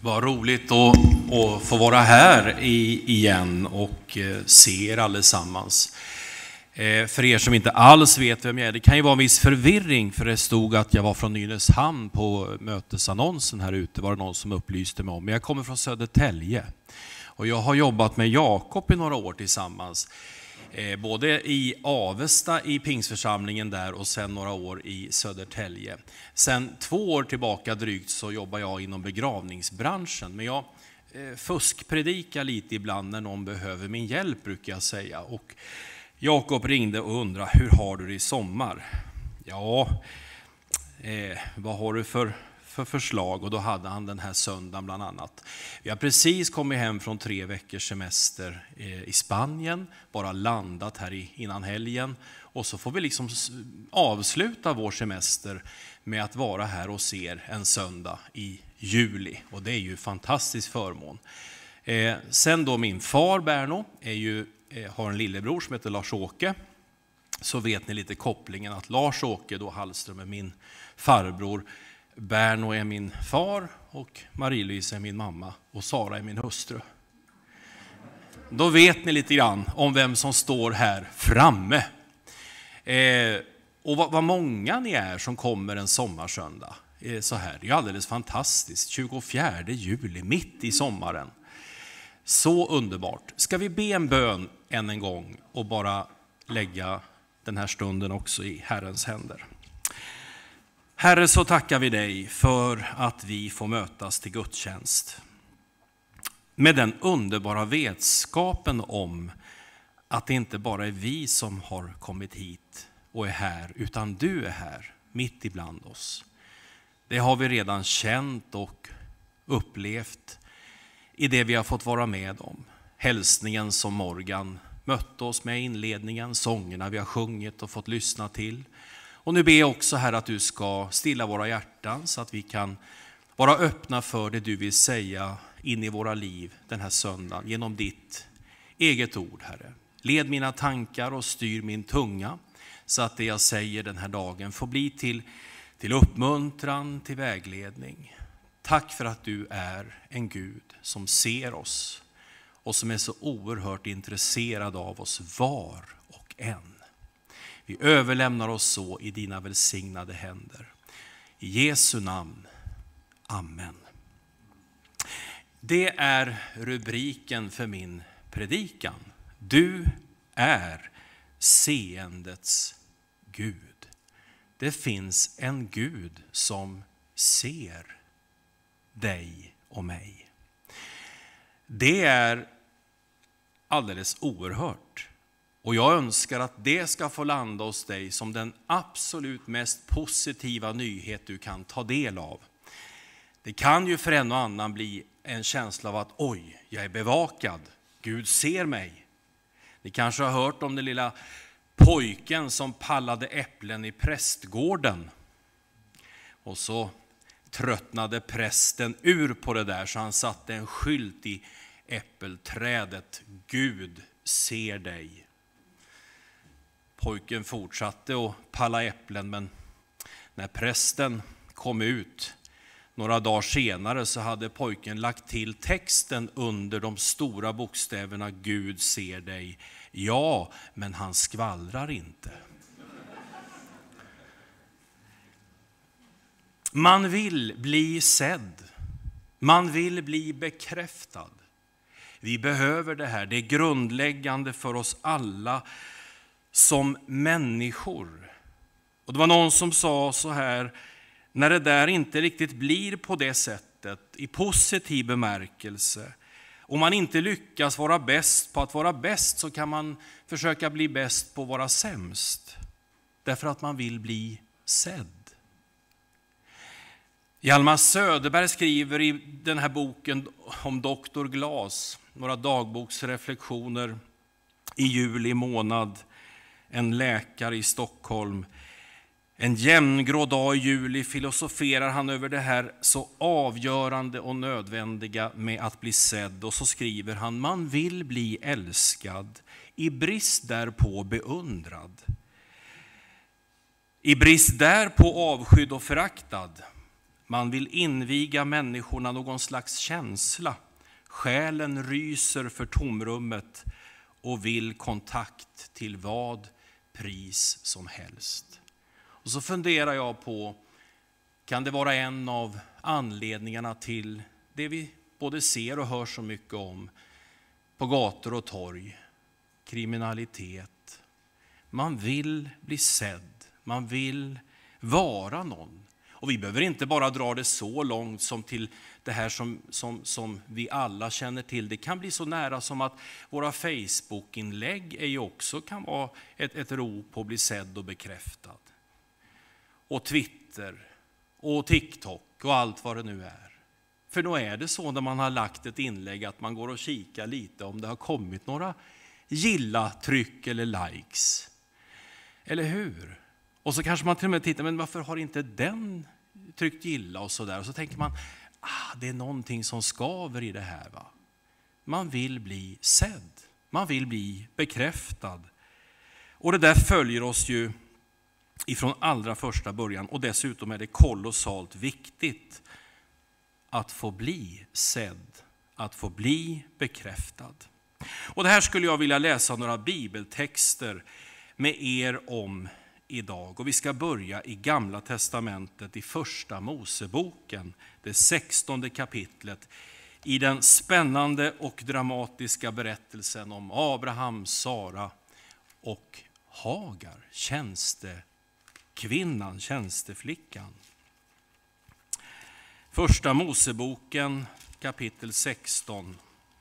Vad roligt att få vara här igen och se er allesammans. För er som inte alls vet vem jag är, det kan ju vara en viss förvirring, för det stod att jag var från Nynäshamn på mötesannonsen här ute, var det någon som upplyste mig om. Men jag kommer från Södertälje och jag har jobbat med Jakob i några år tillsammans. Både i Avesta i Pingsförsamlingen där och sen några år i Södertälje. Sen 2 år tillbaka drygt så jobbar jag inom begravningsbranschen. Men jag fuskpredikar lite ibland när någon behöver min hjälp, brukar jag säga. Och Jakob ringde och undrade, hur har du det i sommar? Ja, vad har du för förslag? Och då hade han den här söndagen bland annat. Vi har precis kommit hem från 3 veckors semester i Spanien, bara landat här innan helgen. Och så får vi liksom avsluta vår semester med att vara här och se en söndag i juli. Och det är ju en fantastisk förmån. Sen då min far Berno har en lillebror som heter Lars-Åke. Så vet ni lite kopplingen att Lars-Åke då Hallström är min farbror. Berno är min far och Marie-Louise är min mamma och Sara är min hustru. Då vet ni lite grann om vem som står här framme. Och vad många ni är som kommer en sommarsöndag. Så här, det är ju alldeles fantastiskt. 24 juli, mitt i sommaren. Så underbart. Ska vi be en bön än en gång och bara lägga den här stunden också i Herrens händer. Herre, så tackar vi dig för att vi får mötas till gudstjänst. Med den underbara vetskapen om att det inte bara är vi som har kommit hit och är här, utan du är här, mitt ibland oss. Det har vi redan känt och upplevt i det vi har fått vara med om. Hälsningen som Morgan mötte oss med i inledningen, sångerna vi har sjungit och fått lyssna till. Och nu ber jag också här att du ska stilla våra hjärtan så att vi kan vara öppna för det du vill säga in i våra liv den här söndagen genom ditt eget ord, Herre. Led mina tankar och styr min tunga så att det jag säger den här dagen får bli till uppmuntran, till vägledning. Tack för att du är en Gud som ser oss och som är så oerhört intresserad av oss var och en. Vi överlämnar oss så i dina välsignade händer. I Jesu namn. Amen. Det är rubriken för min predikan. Du är seendets Gud. Det finns en Gud som ser dig och mig. Det är alldeles oerhört. Och jag önskar att det ska få landa hos dig som den absolut mest positiva nyhet du kan ta del av. Det kan ju för en och annan bli en känsla av att oj, jag är bevakad. Gud ser mig. Ni kanske har hört om den lilla pojken som pallade äpplen i prästgården. Och så tröttnade prästen ur på det där så han satte en skylt i äppelträdet. Gud ser dig. Pojken fortsatte att palla äpplen, men när prästen kom ut några dagar senare så hade pojken lagt till texten under de stora bokstäverna Gud ser dig. Ja, men han skvallrar inte. Man vill bli sedd. Man vill bli bekräftad. Vi behöver det här. Det är grundläggande för oss alla som människor. Och det var någon som sa så här, när det där inte riktigt blir på det sättet i positiv bemärkelse, om man inte lyckas vara bäst på att vara bäst så kan man försöka bli bäst på att vara sämst. Därför att man vill bli sedd. Hjalmar Söderberg skriver i den här boken om Dr. Glas, några dagboksreflektioner i juli månad. En läkare i Stockholm. En jämngrå dag i juli filosoferar han över det här så avgörande och nödvändiga med att bli sedd. Och så skriver han, man vill bli älskad, i brist därpå beundrad. I brist därpå avskydd och föraktad. Man vill inviga människorna någon slags känsla. Själen ryser för tomrummet och vill kontakt till vad pris som helst. Och så funderar jag på, kan det vara en av anledningarna till det vi både ser och hör så mycket om på gator och torg? Kriminalitet. Man vill bli sedd. Man vill vara någon. Och vi behöver inte bara dra det så långt som till det här som vi alla känner till. Det kan bli så nära som att våra Facebook-inlägg är ju också kan vara ett rop på att bli sedd och bekräftad. Och Twitter och TikTok och allt vad det nu är. För då är det så när man har lagt ett inlägg att man går och kikar lite om det har kommit några gilla-tryck eller likes. Eller hur? Och så kanske man till och med tittar, men varför har inte den tryckt gilla och så där? Och så tänker man, det är någonting som skaver i det här, va? Man vill bli sedd. Man vill bli bekräftad. Och det där följer oss ju ifrån allra första början. Och dessutom är det kolossalt viktigt att få bli sedd. Att få bli bekräftad. Och det här skulle jag vilja läsa några bibeltexter med er om idag. Och vi ska börja i Gamla testamentet i Första Moseboken, det 16:e kapitlet, i den spännande och dramatiska berättelsen om Abraham, Sara och Hagar, tjänstekvinnan, tjänsteflickan. Första Moseboken kapitel 16.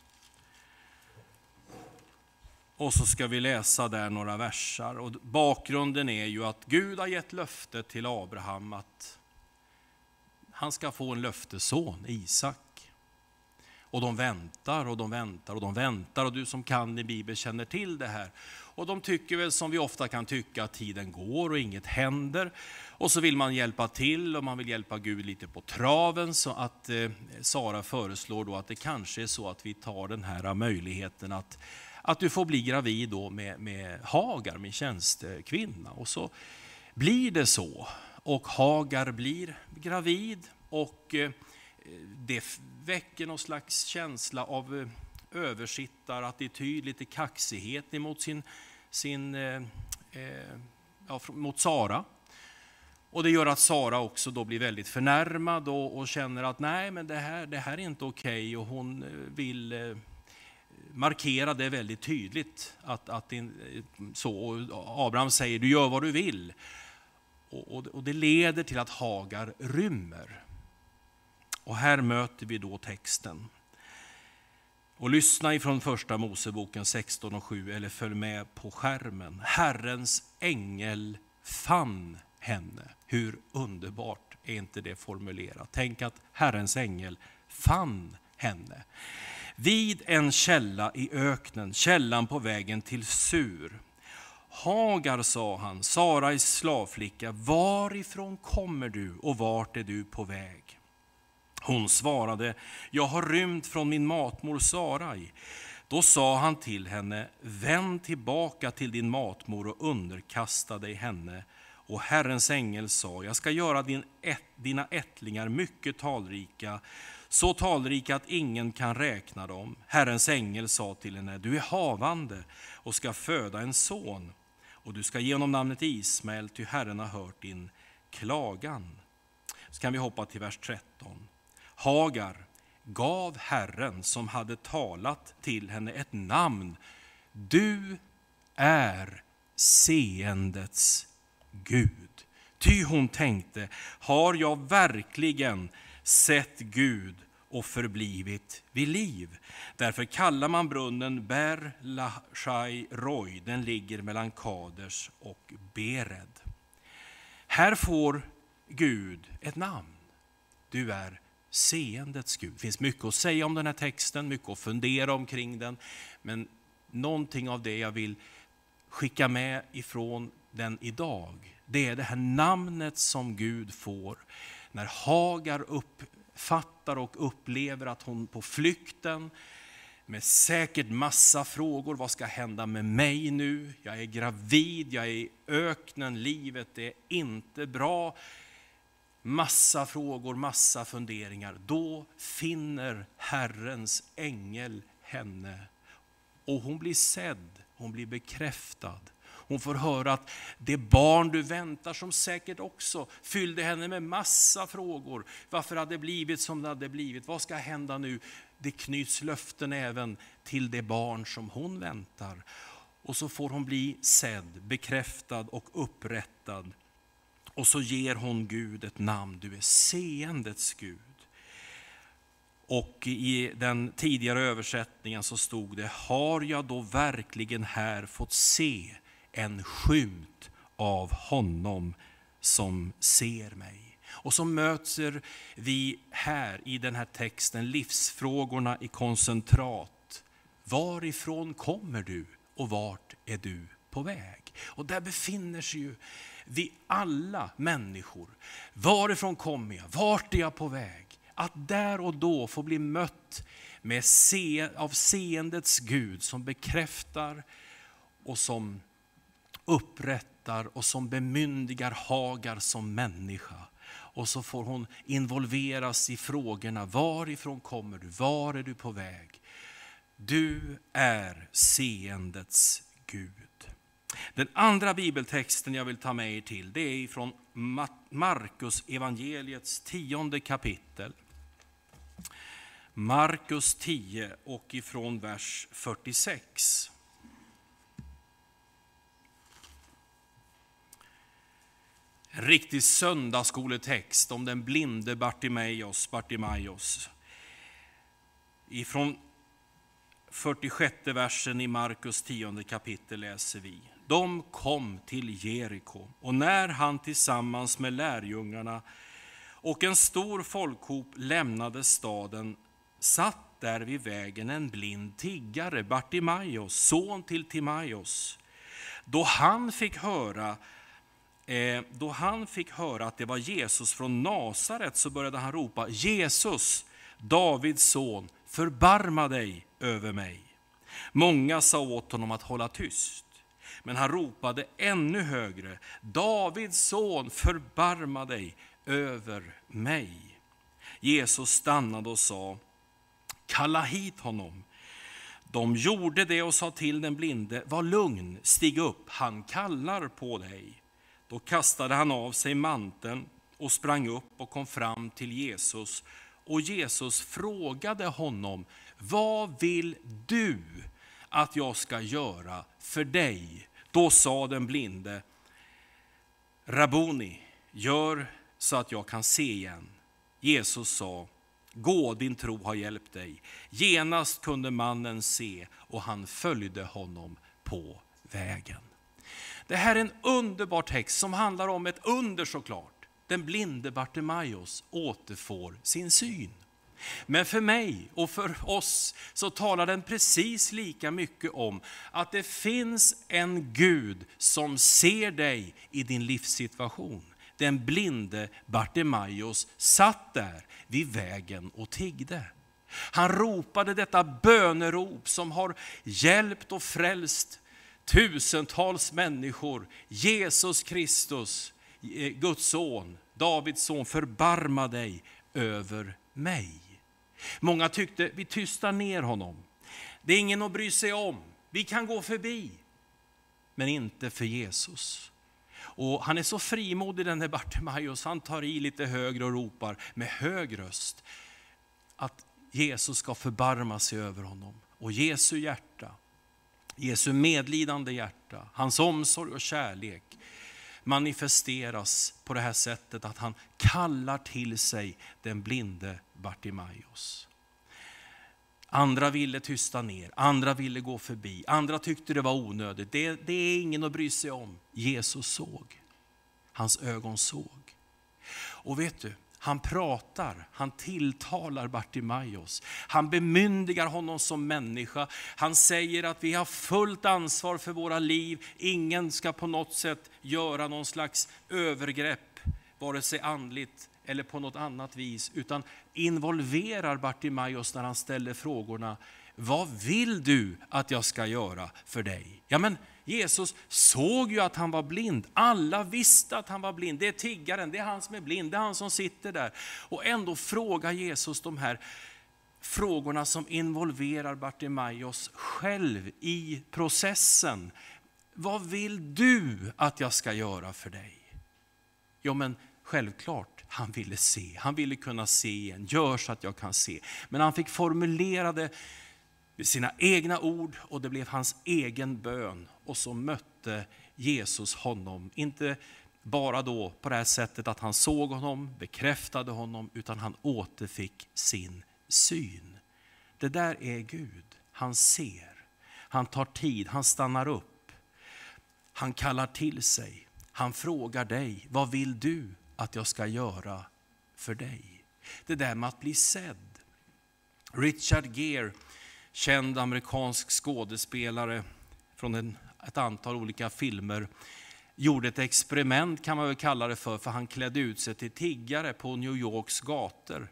Och så ska vi läsa där några versar. Och bakgrunden är ju att Gud har gett löfte till Abraham att han ska få en löfteson, Isak. Och de väntar och de väntar och de väntar. Och du som kan i Bibeln känner till det här. Och de tycker väl som vi ofta kan tycka att tiden går och inget händer. Och så vill man hjälpa till och man vill hjälpa Gud lite på traven. Så att Sara föreslår då att det kanske är så att vi tar den här möjligheten att du får bli gravid då med Hagar, min tjänstekvinna. Och så blir det så. Och Hagar blir gravid och det väcker någon slags känsla av översittarattityd, lite kaxighet emot mot Sara. Och det gör att Sara också då blir väldigt förnärmad och känner att nej, men det här är inte okej. Och hon vill markera det väldigt tydligt. Så Abraham säger, du gör vad du vill. Och det leder till att Hagar rymmer. Och här möter vi då texten. Och lyssna ifrån Första Moseboken 16:7 eller följ med på skärmen. Herrens ängel fann henne. Hur underbart är inte det formulerat? Tänk att Herrens ängel fann henne. Vid en källa i öknen, källan på vägen till Sur. Hagar, sa han, Sarais slavflicka, varifrån kommer du och vart är du på väg? Hon svarade, jag har rymt från min matmor Sarai. Då sa han till henne, vänd tillbaka till din matmor och underkasta dig henne. Och Herrens ängel sa, jag ska göra dina ättlingar mycket talrika, så talrika att ingen kan räkna dem. Herrens ängel sa till henne, du är havande och ska föda en son. Och du ska ge honom namnet Ismael, ty Herren har hört din klagan. Så kan vi hoppa till vers 13. Hagar gav Herren som hade talat till henne ett namn. Du är seendets Gud. Ty hon tänkte, har jag verkligen sett Gud och förblivit vid liv? Därför kallar man brunnen Ber Lahai Roi. Den ligger mellan Kaders och Bered. Här får Gud ett namn. Du är seendets Gud. Det finns mycket att säga om den här texten, mycket att fundera omkring den. Men någonting av det jag vill skicka med ifrån den idag, det är det här namnet som Gud får när Hagar uppfattar och upplever att hon på flykten med säkert massa frågor. Vad ska hända med mig nu? Jag är gravid, jag är i öknen, livet är inte bra. Massa frågor, massa funderingar. Då finner Herrens ängel henne. Och hon blir sedd, hon blir bekräftad. Hon får höra att det barn du väntar, som säkert också fyllde henne med massa frågor. Varför hade det blivit som det hade blivit? Vad ska hända nu? Det knyts löften även till det barn som hon väntar. Och så får hon bli sedd, bekräftad och upprättad. Och så ger hon Gud ett namn. Du är seendets Gud. Och i den tidigare översättningen så stod det: har jag då verkligen här fått se en skymt av honom som ser mig? Och så möter vi här i den här texten livsfrågorna i koncentrat. Varifrån kommer du och vart är du på väg? Och där befinner sig ju vi alla människor. Varifrån kommer jag? Vart är jag på väg? Att där och då få bli mött med av seendets Gud som bekräftar och som upprättar och som bemyndigar Hagar som människa. Och så får hon involveras i frågorna: varifrån kommer du? Var är du på väg? Du är seendets Gud. Den andra bibeltexten jag vill ta med er till, det är från Markus evangeliets 10:e kapitel. Markus 10 och ifrån vers 46. En riktig söndagsskoletext om den blinde Bartimaios. Ifrån 46:e versen i Markus 10:e kapitel läser vi: de kom till Jeriko, och när han tillsammans med lärjungarna och en stor folkhop lämnade staden, satt där vid vägen en blind tiggare, Bartimaios, son till Timaios. Då han fick höra att det var Jesus från Nasaret, så började han ropa: Jesus, Davids son, förbarma dig över mig. Många sa åt honom att hålla tyst, men han ropade ännu högre: Davids son, förbarma dig över mig. Jesus stannade och sa: kalla hit honom. De gjorde det och sa till den blinde: var lugn, stig upp, han kallar på dig. Då kastade han av sig manteln och sprang upp och kom fram till Jesus. Och Jesus frågade honom: vad vill du att jag ska göra för dig? Då sa den blinde: Rabboni, gör så att jag kan se igen. Jesus sa: gå, din tro har hjälpt dig. Genast kunde mannen se, och han följde honom på vägen. Det här är en underbar text som handlar om ett under, såklart. Den blinde Bartimaios återfår sin syn. Men för mig och för oss så talar den precis lika mycket om att det finns en Gud som ser dig i din livssituation. Den blinde Bartimaios satt där vid vägen och tiggde. Han ropade detta bönerop som har hjälpt och frälst tusentals människor. Jesus Kristus, Guds son, Davids son, förbarma dig över mig. Många tyckte: vi tystar ner honom. Det är ingen att bry sig om. Vi kan gå förbi. Men inte för Jesus. Och han är så frimodig, den här Bartimaios. Han tar i lite högre och ropar med hög röst att Jesus ska förbarma sig över honom. Och Jesu hjärta, Jesu medlidande hjärta, hans omsorg och kärlek manifesteras på det här sättet att han kallar till sig den blinde Bartimaios. Andra ville tysta ner, andra ville gå förbi, andra tyckte det var onödigt. Det är ingen att bry sig om. Jesus såg. Hans ögon såg. Och vet du, han pratar, han tilltalar Bartimaios. Han bemyndigar honom som människa. Han säger att vi har fullt ansvar för våra liv. Ingen ska på något sätt göra någon slags övergrepp, vare sig andligt eller på något annat vis, utan involverar Bartimaios när han ställer frågorna: vad vill du att jag ska göra för dig? Ja, men Jesus såg ju att han var blind. Alla visste att han var blind. Det är tiggaren, det är han som är blind, det är han som sitter där. Och ändå frågar Jesus de här frågorna som involverar Bartimaeus själv i processen. Vad vill du att jag ska göra för dig? Ja, men självklart, han ville se. Han ville kunna se igen. Gör så att jag kan se. Men han fick formulera det med sina egna ord och det blev hans egen bön. Och så mötte Jesus honom. Inte bara då på det här sättet att han såg honom, bekräftade honom, utan han återfick sin syn. Det där är Gud. Han ser. Han tar tid. Han stannar upp. Han kallar till sig. Han frågar dig, vad vill du att jag ska göra för dig? Det där med att bli sedd. Richard Gere, känd amerikansk skådespelare från ett antal olika filmer, gjorde ett experiment kan man väl kalla det för han klädde ut sig till tiggare på New Yorks gator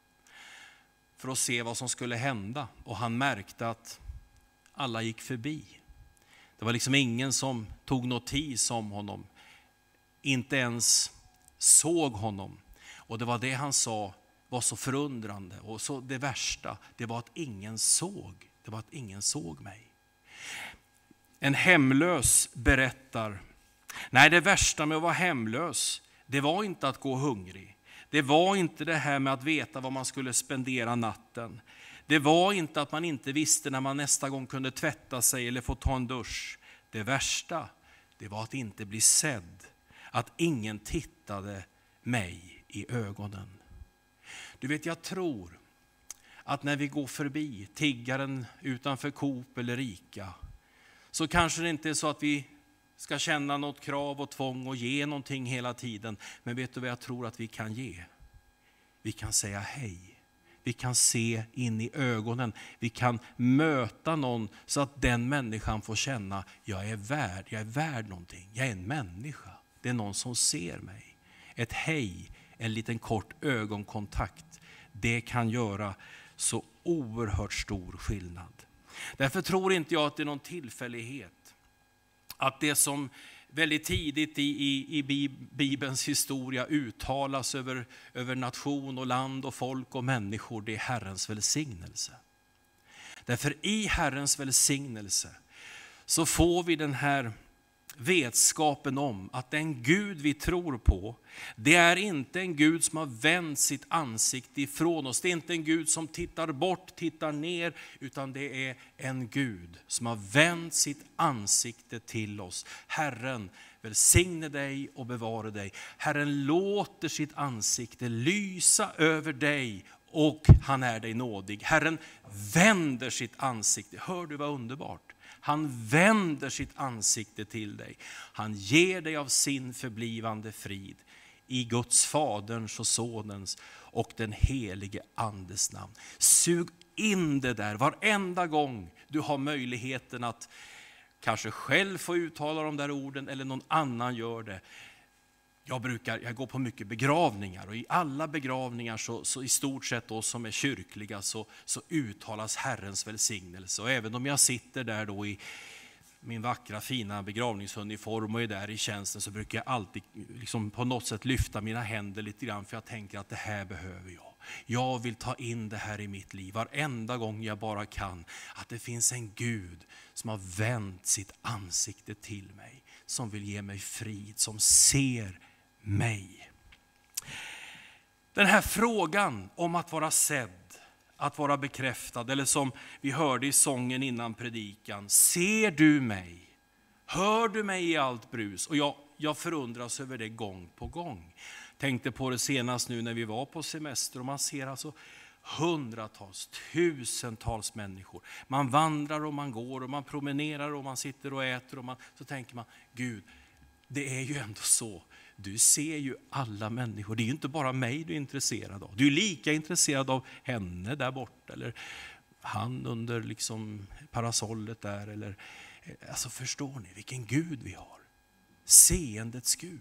för att se vad som skulle hända. Och han märkte att alla gick förbi. Det var liksom ingen som tog notis om honom. Inte ens såg honom. Och det var det han sa var så förundrande. Och så det värsta, det var att ingen såg. Det var att ingen såg mig. En hemlös berättar. Nej, det värsta med att vara hemlös, det var inte att gå hungrig. Det var inte det här med att veta vad man skulle spendera natten. Det var inte att man inte visste när man nästa gång kunde tvätta sig eller få ta en dusch. Det värsta, det var att inte bli sedd. Att ingen tittade mig i ögonen. Du vet, jag tror att när vi går förbi tiggaren utanför Coop eller Ica, så kanske det inte är så att vi ska känna något krav och tvång och ge någonting hela tiden. Men vet du vad jag tror att vi kan ge? Vi kan säga hej. Vi kan se in i ögonen. Vi kan möta någon så att den människan får känna jag är värd någonting. Jag är en människa. Det är någon som ser mig. Ett hej, en liten kort ögonkontakt. Det kan göra så oerhört stor skillnad. Därför tror inte jag att det är någon tillfällighet att det som väldigt tidigt i Bibelns historia uttalas över nation och land och folk och människor, det är Herrens välsignelse. Därför i Herrens välsignelse så får vi den här vetskapen om att den Gud vi tror på, det är inte en Gud som har vänt sitt ansikte ifrån oss. Det är inte en Gud som tittar bort, tittar ner, utan det är en Gud som har vänt sitt ansikte till oss. Herren välsigne dig och bevara dig. Herren låter sitt ansikte lysa över dig och han är dig nådig. Herren vänder sitt ansikte. Hör du vad underbart? Han vänder sitt ansikte till dig. Han ger dig av sin förblivande frid i Guds faderns och sonens och den helige andes namn. Sug in det där varenda gång du har möjligheten att kanske själv få uttala de där orden eller någon annan gör det. Jag går på mycket begravningar och i alla begravningar så i stort sett då som är kyrkliga så uttalas Herrens välsignelse. Och även om jag sitter där då i min vackra fina begravningsuniform och är där i tjänsten, så brukar jag alltid liksom på något sätt lyfta mina händer lite grann, för jag tänker att det här behöver jag. Jag vill ta in det här i mitt liv varenda gång jag bara kan. Att det finns en Gud som har vänt sitt ansikte till mig, som vill ge mig frid, som ser mig. Den här frågan om att vara sedd, att vara bekräftad, eller som vi hörde i sången innan predikan, ser du mig? Hör du mig i allt brus? Och jag förundras över det gång på gång. Tänkte på det senast nu när vi var på semester, och man ser alltså hundratals, tusentals människor. Man vandrar och man går och man promenerar och man sitter och äter och så tänker man, Gud, det är ju ändå så. Du ser ju alla människor. Det är ju inte bara mig du är intresserad av. Du är lika intresserad av henne där borta eller han under liksom parasollet där. Eller, alltså förstår ni vilken Gud vi har? Seendets Gud.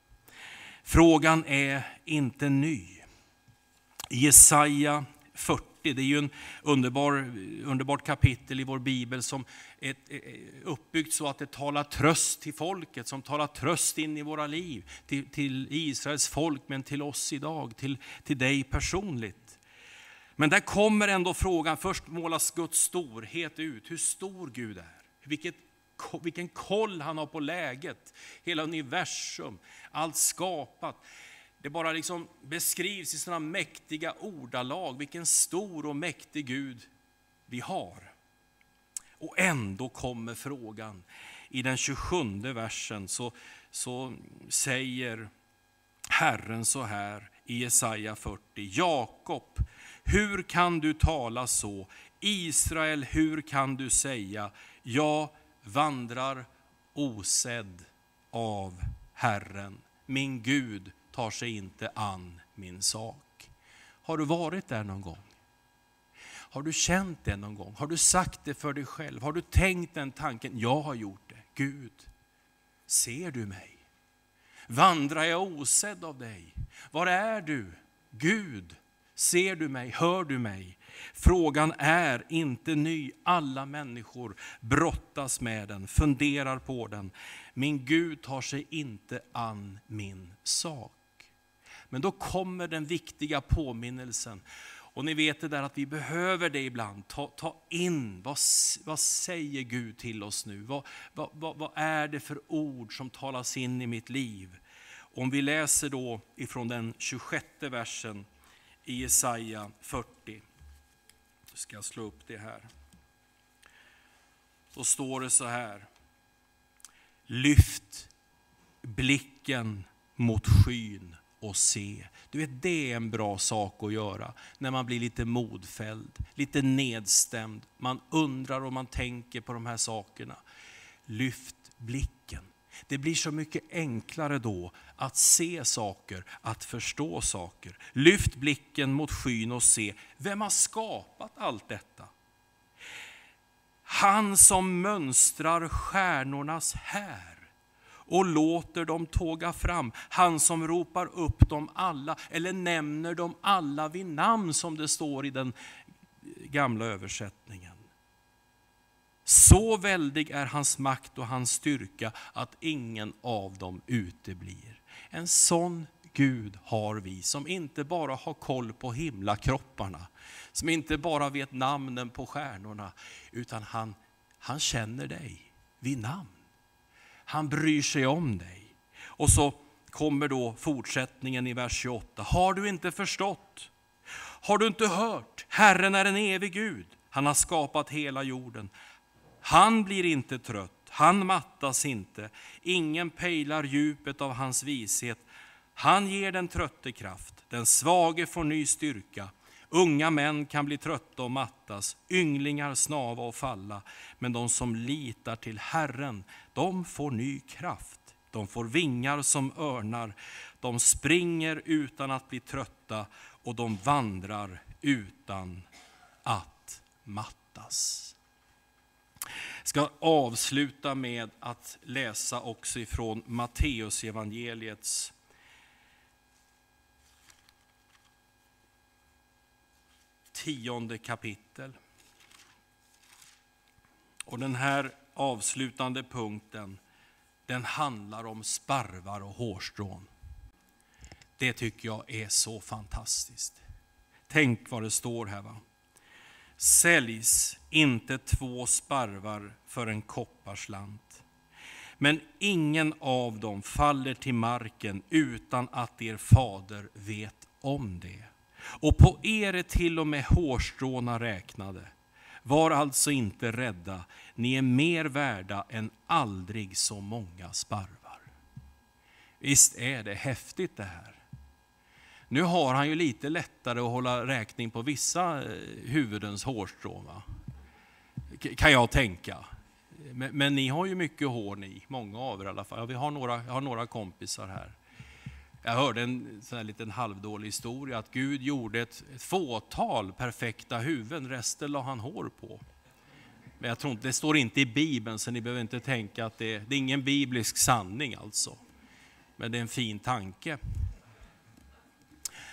Frågan är inte ny. I Jesaja 40 40, det är ju en underbart kapitel i vår bibel som är uppbyggt så att det talar tröst till folket, som talar tröst in i våra liv, till Israels folk, men till oss idag, till dig personligt. Men där kommer ändå frågan, först målas Guds storhet ut, hur stor Gud är, vilken koll han har på läget, hela universum, allt skapat. Det bara liksom beskrivs i sådana mäktiga ordalag, vilken stor och mäktig Gud vi har. Och ändå kommer frågan. I den 27 versen så säger Herren så här i Jesaja 40. Jakob, hur kan du tala så? Israel, hur kan du säga? Jag vandrar osedd av Herren. Min Gud tar sig inte an min sak. Har du varit där någon gång? Har du känt det någon gång? Har du sagt det för dig själv? Har du tänkt den tanken? Jag har gjort det. Gud, ser du mig? Vandrar jag osedd av dig? Var är du? Gud, ser du mig? Hör du mig? Frågan är inte ny. Alla människor brottas med den, funderar på den. Min Gud tar sig inte an min sak. Men då kommer den viktiga påminnelsen. Och ni vet det där att vi behöver det ibland. Ta in, vad säger Gud till oss nu? Vad är det för ord som talas in i mitt liv? Om vi läser då ifrån den 26 versen i Jesaja 40. Ska jag slå upp det här. Då står det så här. Lyft blicken mot skyn och se. Du vet, det är en bra sak att göra när man blir lite modfälld, lite nedstämd. Man undrar och man tänker på de här sakerna. Lyft blicken. Det blir så mycket enklare då att se saker, att förstå saker. Lyft blicken mot skyn och se, vem har skapat allt detta? Han som mönstrar stjärnornas här och låter dem tåga fram. Han som ropar upp dem alla, eller nämner dem alla vid namn, som det står i den gamla översättningen. Så väldig är hans makt och hans styrka att ingen av dem uteblir. En sån Gud har vi, som inte bara har koll på himlakropparna, som inte bara vet namnen på stjärnorna, utan han känner dig vid namn. Han bryr sig om dig. Och så kommer då fortsättningen i vers 28. Har du inte förstått? Har du inte hört? Herren är en evig Gud. Han har skapat hela jorden. Han blir inte trött. Han mattas inte. Ingen pejlar djupet av hans vishet. Han ger den trötte kraft. Den svage får ny styrka. Unga män kan bli trötta och mattas. Ynglingar snava och falla. Men de som litar till Herren, de får ny kraft. De får vingar som örnar. De springer utan att bli trötta. Och de vandrar utan att mattas. Jag ska avsluta med att läsa också ifrån Matteus evangeliets 10:e kapitel. Och den här avslutande punkten, den handlar om sparvar och hårstrån. Det tycker jag är så fantastiskt. Tänk vad det står här, va? Säljs inte 2 sparvar för en kopparslant. Men ingen av dem faller till marken utan att er fader vet om det. Och på er är till och med hårstråna räknade. Var alltså inte rädda, ni är mer värda än aldrig så många sparvar. Visst är det häftigt det här. Nu har han ju lite lättare att hålla räkning på vissa huvudens hårstrån, va? Kan jag tänka. Men ni har ju mycket hår ni, många av er i alla fall. Jag har några kompisar här. Jag hörde en sån här liten halvdålig historia att Gud gjorde ett fåtal perfekta huvuden, resten la han hår på. Men jag tror inte, det står inte i Bibeln, så ni behöver inte tänka att det är ingen biblisk sanning alltså. Men det är en fin tanke.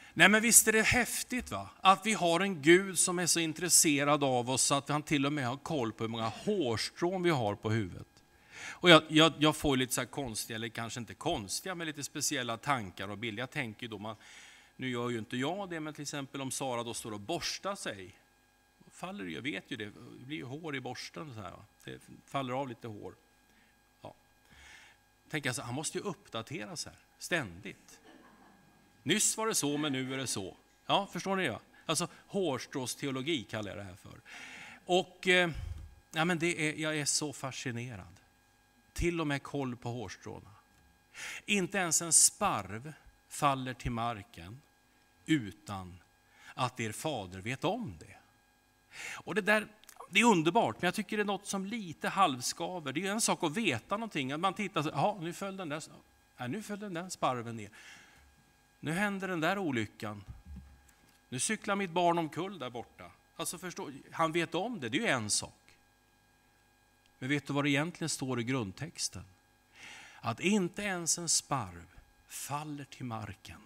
Nej, men visst är det häftigt, va? Att vi har en Gud som är så intresserad av oss att han till och med har koll på hur många hårstrån vi har på huvudet. Och jag får lite så här konstiga, eller kanske inte konstiga, men lite speciella tankar och bilder. Jag tänker då, nu gör ju inte jag det, men till exempel om Sara då står och borstar sig, faller det, jag vet ju det blir ju hår i borsten så här, va? Det faller av lite hår. Ja. Tänker jag så, han måste ju uppdatera sig här, ständigt. Nyss var det så, men nu är det så. Ja, förstår ni det? Alltså hårstråsteologi kallar jag det här för. Och ja, men jag är så fascinerad. Till och med koll på hårstråna. Inte ens en sparv faller till marken utan att er fader vet om det. Och det är underbart, men jag tycker det är något som lite halvskaver. Det är en sak att veta någonting. Att man tittar så, ja, nu föll den där sparven ner. Nu händer den där olyckan. Nu cyklar mitt barn omkull där borta. Alltså förstå, han vet om det är ju en sak. Men vet du vad det egentligen står i grundtexten? Att inte ens en sparv faller till marken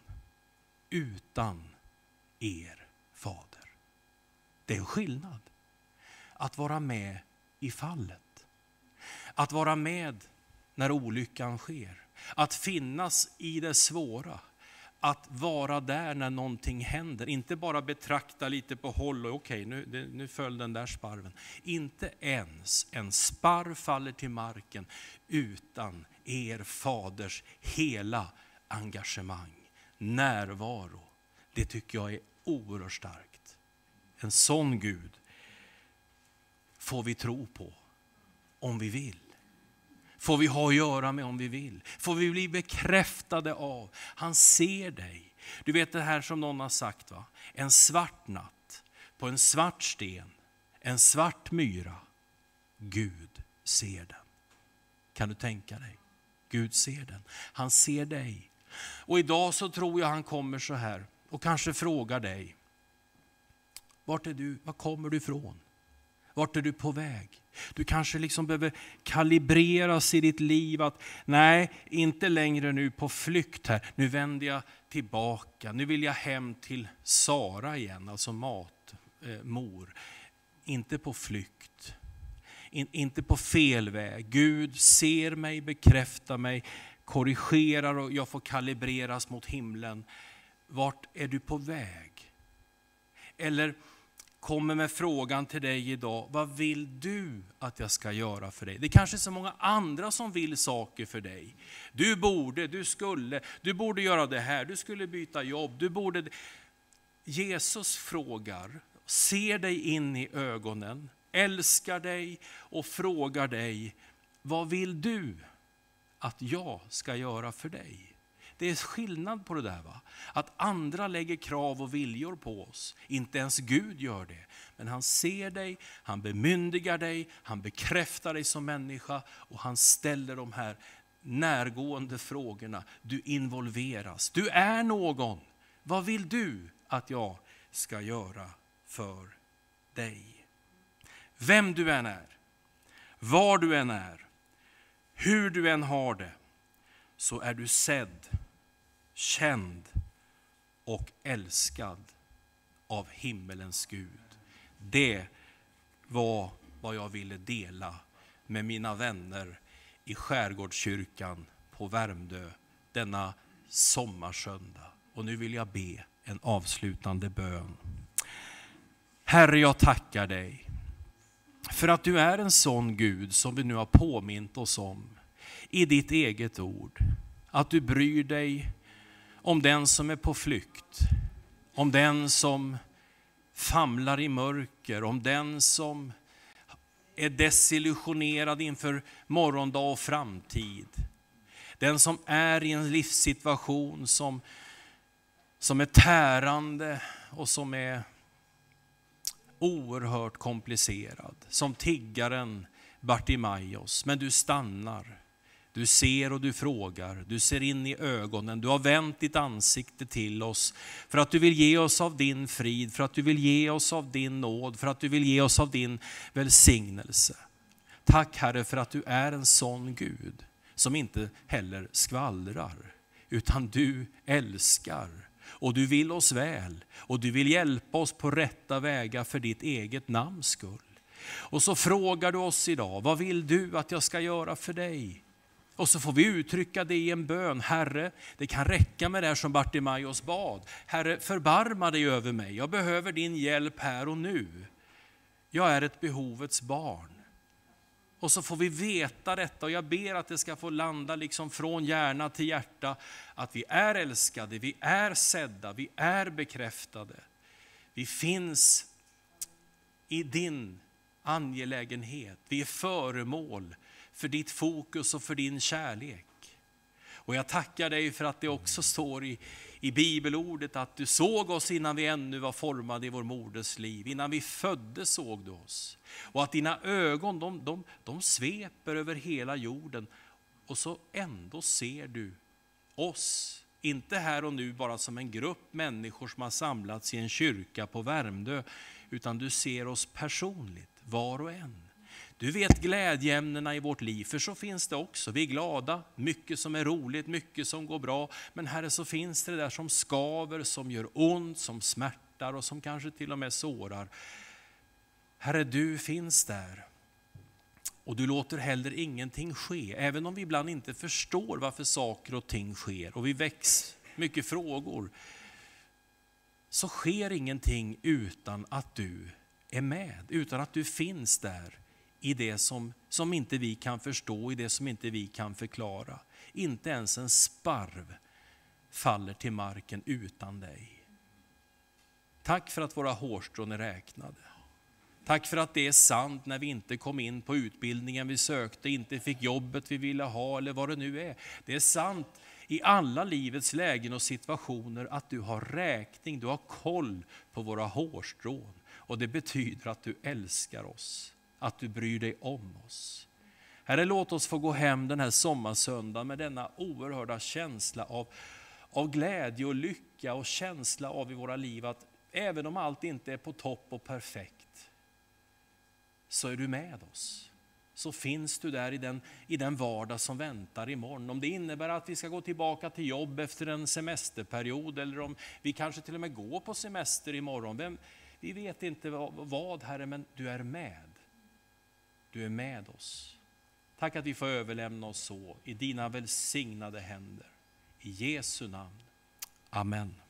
utan er fader. Det är en skillnad. Att vara med i fallet. Att vara med när olyckan sker. Att finnas i det svåra. Att vara där när någonting händer. Inte bara betrakta lite på håll och okej, nu föll den där sparven. Inte ens en sparv faller till marken utan er faders hela engagemang, närvaro. Det tycker jag är oerhört starkt. En sån Gud får vi tro på om vi vill. Får vi ha att göra med om vi vill. Får vi bli bekräftade av. Han ser dig. Du vet det här som någon har sagt, va? En svart natt på en svart sten. En svart myra. Gud ser den. Kan du tänka dig? Gud ser den. Han ser dig. Och idag så tror jag han kommer så här. Och kanske frågar dig. Vart är du? Var kommer du ifrån? Vart är du på väg? Du kanske liksom behöver kalibreras i ditt liv att nej, inte längre nu på flykt här. Nu vänder jag tillbaka. Nu vill jag hem till Sara igen, alltså mor. Inte på flykt. Inte på fel väg. Gud ser mig, bekräftar mig, korrigerar och jag får kalibreras mot himlen. Vart är du på väg? Eller kommer med frågan till dig idag. Vad vill du att jag ska göra för dig? Det kanske är så många andra som vill saker för dig. Du borde göra det här. Du skulle byta jobb. Jesus frågar, ser dig in i ögonen, älskar dig och frågar dig. Vad vill du att jag ska göra för dig? Det är skillnad på det där, va? Att andra lägger krav och viljor på oss. Inte ens Gud gör det. Men han ser dig, han bemyndigar dig, han bekräftar dig som människa och han ställer de här närgående frågorna. Du involveras. Du är någon. Vad vill du att jag ska göra för dig? Vem du än är, var du än är, hur du än har det, så är du sedd, känd och älskad av himmelens Gud. Det var vad jag ville dela med mina vänner i Skärgårdskyrkan på Värmdö denna sommarsöndag. Och nu vill jag be en avslutande bön. Herre, jag tackar dig för att du är en sån Gud som vi nu har påmint oss om i ditt eget ord. Att du bryr dig om den som är på flykt, om den som famlar i mörker, om den som är desillusionerad inför morgondag och framtid. Den som är i en livssituation som är tärande och som är oerhört komplicerad. Som tiggaren Bartimaios, men du stannar. Du ser och du frågar, du ser in i ögonen, du har vänt ditt ansikte till oss för att du vill ge oss av din frid, för att du vill ge oss av din nåd, för att du vill ge oss av din välsignelse. Tack Herre för att du är en sån Gud som inte heller skvallrar, utan du älskar och du vill oss väl och du vill hjälpa oss på rätta vägar för ditt eget namns skull. Och så frågar du oss idag, vad vill du att jag ska göra för dig? Och så får vi uttrycka det i en bön. Herre, det kan räcka med det här som Bartimaeus bad. Herre, förbarma dig över mig. Jag behöver din hjälp här och nu. Jag är ett behovets barn. Och så får vi veta detta, och jag ber att det ska få landa liksom från hjärna till hjärta. Att vi är älskade, vi är sedda, vi är bekräftade. Vi finns i din angelägenhet. Vi är föremål för ditt fokus och för din kärlek. Och jag tackar dig för att det också står i bibelordet att du såg oss innan vi ännu var formade i vår moders liv. Innan vi föddes såg du oss. Och att dina ögon de sveper över hela jorden. Och så ändå ser du oss. Inte här och nu bara som en grupp människor som har samlats i en kyrka på Värmdö. Utan du ser oss personligt, var och en. Du vet glädjeämnena i vårt liv, för så finns det också. Vi är glada, mycket som är roligt, mycket som går bra. Men Herre, så finns det där som skaver, som gör ont, som smärtar och som kanske till och med sårar. Herre, du finns där. Och du låter heller ingenting ske, även om vi ibland inte förstår varför saker och ting sker. Och vi väcks mycket frågor. Så sker ingenting utan att du är med, utan att du finns där. I det som inte vi kan förstå, i det som inte vi kan förklara. Inte ens en sparv faller till marken utan dig. Tack för att våra hårstrån är räknade. Tack för att det är sant när vi inte kom in på utbildningen vi sökte, inte fick jobbet vi ville ha eller vad det nu är. Det är sant i alla livets lägen och situationer att du har räkning, du har koll på våra hårstrån. Och det betyder att du älskar oss. Att du bryr dig om oss. Herre, låt oss få gå hem den här sommarsöndagen med denna oerhörda känsla av glädje och lycka och känsla av i våra liv att även om allt inte är på topp och perfekt så är du med oss. Så finns du där i den vardag som väntar imorgon. Om det innebär att vi ska gå tillbaka till jobb efter en semesterperiod eller om vi kanske till och med går på semester imorgon. Vi vet inte vad, Herre, men du är med. Du är med oss. Tack att vi får överlämna oss så i dina välsignade händer. I Jesu namn. Amen.